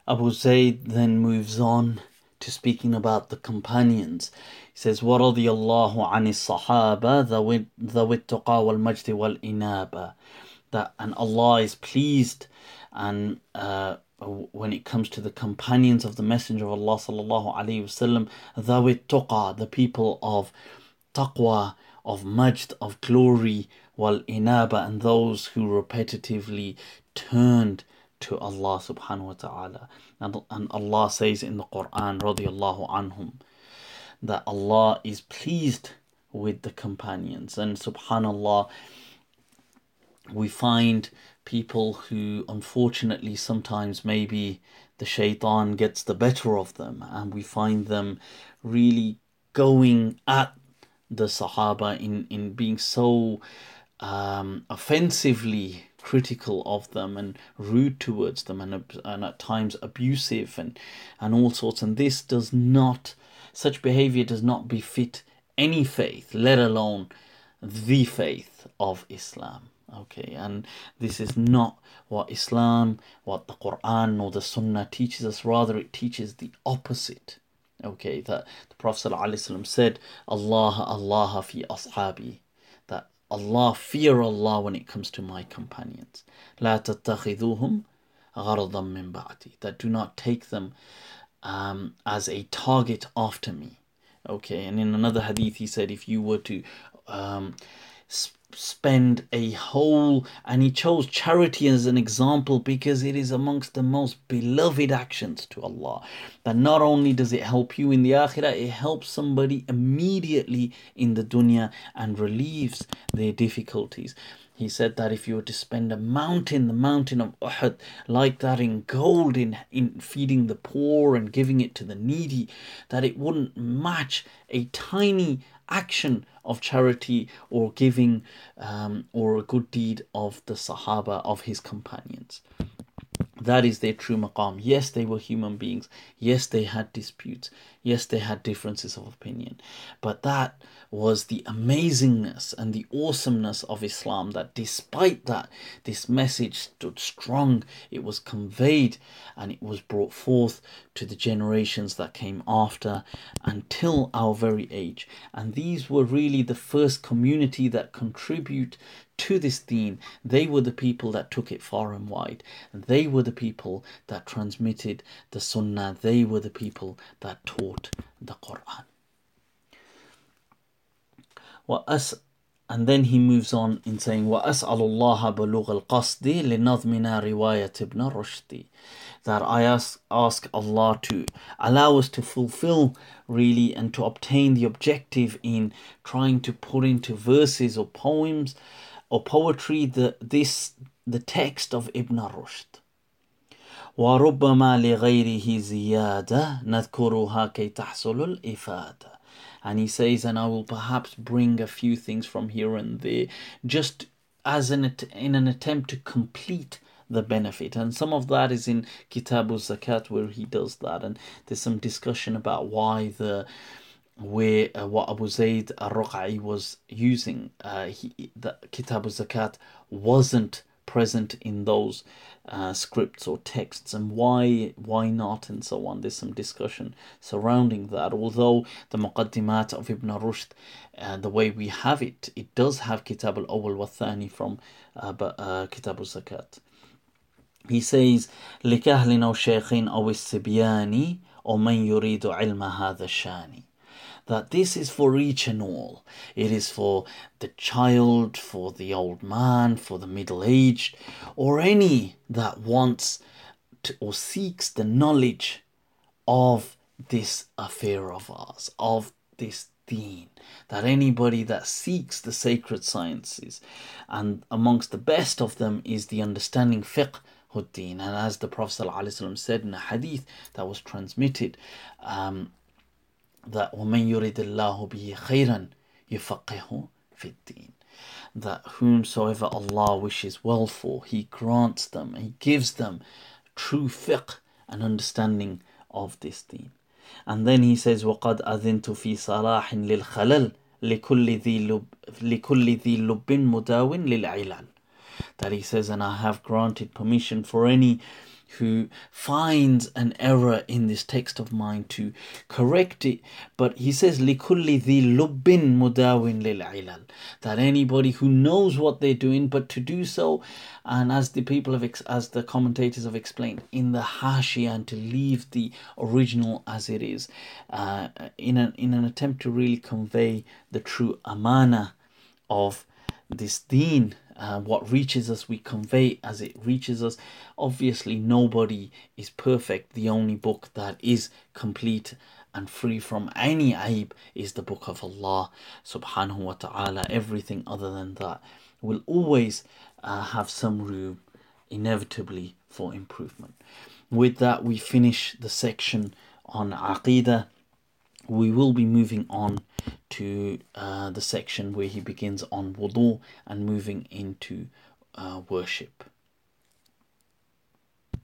Abu Zayd then moves on to speaking about the companions. He says, وَرَضِيَ اللَّهُ عَنِ الصَّحَابَةِ ذَوِي التُّقَى وَالْمَجْدِ وَالْإِنَابَةِ. That, and Allah is pleased, and when it comes to the companions of the Messenger of Allah sallallahu alaihi wasallam, ذَوِي التُّقَى, the people of taqwa, of majd, of glory, wal inaba, and those who repetitively turned to Allah subhanahu wa ta'ala. And Allah says in the Quran, radiyallahu anhum, that Allah is pleased with the companions. And subhanallah, we find people who unfortunately sometimes maybe the shaitan gets the better of them, and we find them really going at the Sahaba in being so offensively critical of them and rude towards them, and at times abusive and all sorts. And this does not, such behavior does not befit any faith, let alone the faith of Islam. Okay, and this is not what Islam, what the Quran or the Sunnah teaches us. Rather, it teaches the opposite. Okay, that the Prophet ﷺ said, Allah, Allah fi ashabi, that Allah, fear Allah when it comes to my companions. La tattakhiduhum gharadan min ba'di, that do not take them as a target after me. Okay, and in another hadith he said, if you were to spend a whole, and he chose charity as an example because it is amongst the most beloved actions to Allah, that not only does it help you in the akhirah, it helps somebody immediately in the dunya and relieves their difficulties. He said that if you were to spend the mountain of Uhud, like that, in gold, in feeding the poor and giving it to the needy, that it wouldn't match a tiny action of charity or giving or a good deed of the Sahaba, of his companions. That is their true maqam. Yes, they were human beings. Yes, they had disputes. Yes, they had differences of opinion. But that was the amazingness and the awesomeness of Islam, that despite that, this message stood strong. It was conveyed and it was brought forth to the generations that came after until our very age. And these were really the first community that contribute to this deen. They were the people that took it far and wide. They were the people that transmitted the Sunnah. They were the people that taught the Quran. And then he moves on in saying, وَأَسْأَلُ اللَّهَ بَلُوغَ الْقَصْدِ لِنَظْمِنَا رِوَايَةِ ابْنَ رُشْدِ, that I ask Allah to allow us to fulfill really and to obtain the objective in trying to put into verses or poems or poetry the text of Ibn Rushd. وَرُبَّمَا لِغَيْرِهِ زِيَادَةً نَذْكُرُهَا كَيْ تَحْصُلُ الْإِفَادَةِ. And he says, and I will perhaps bring a few things from here and there, just as in an attempt to complete the benefit. And some of that is in Kitab al-Zakat, where he does that. And there's some discussion about why what Abu Zayd al-Ruqai was using, the Kitab al-Zakat wasn't present in those scripts or texts, and why not, and so on. There's some discussion surrounding that, although the Muqaddimat of Ibn Rushd, the way we have it, it does have Kitab al-Awwal wa Thani from Kitab al-Zakat. He says, لِكَهْلٍ أَوْ شَيْخٍ أَوْ السِّبْيَانِ أَوْ مَنْ يُرِيدُ عِلْمَ هَذَا الشَّانِ, that this is for each and all. It is for the child, for the old man, for the middle-aged, or any that wants to, or seeks the knowledge of this affair of ours, of this deen. That anybody that seeks the sacred sciences, and amongst the best of them is the understanding fiqh Huddin. And as the Prophet ﷺ said in a hadith that was transmitted, that وَمَنْ يُرِدِ اللَّهُ بِهِ خَيْرًا يُفَقِّهُ فِي الدِّينِ, that whomsoever Allah wishes well for, He grants them, He gives them true fiqh and understanding of this deen. And then he says, وَقَدْ أَذِنْتُ فِي صَلَاحٍ لِلْخَلَلِ لِكُلِّ ذِي لُبٍّ مُدَاوٍ لِلْعِلَلِ, that he says, and I have granted permission for any who finds an error in this text of mine to correct it. But he says لِكُلِّ ذِي لُبٍّ مُدَاوٍ لِلْعِلَلِ, that anybody who knows what they're doing, but to do so, and as the commentators have explained, in the hashia, and to leave the original as it is, in an attempt to really convey the true amana of this deen. What reaches us, we convey as it reaches us. Obviously, nobody is perfect. The only book that is complete and free from any aib is the book of Allah subhanahu wa ta'ala. Everything other than that will always have some room, inevitably, for improvement. With that, we finish the section on Aqidah. We will be moving on to the section where he begins on wudu and moving into worship.